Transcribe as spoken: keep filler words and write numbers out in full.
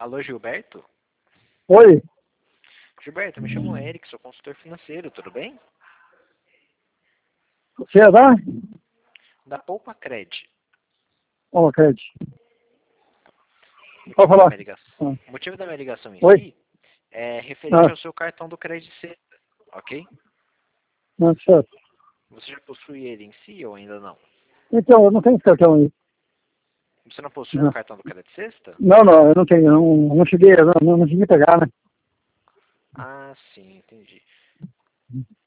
Alô, Gilberto? Oi, Gilberto, me chamo Eric, sou consultor financeiro, tudo bem? você é da? Da Poupa Cred. Ó, Cred. O Pode motivo da falar. minha ligação, Ah, o motivo da minha ligação em Oi? si é referente Ah, ao seu cartão do Cred Sexta, ok? não, certo. Você já possui ele em si ou ainda não? Então, eu não tenho esse cartão aí. Você não possui o Não, cartão do Cred Sexta? não, não, eu não tenho. Eu Não, não cheguei, eu não, não, não cheguei a pegar, né? Ah, sim, entendi.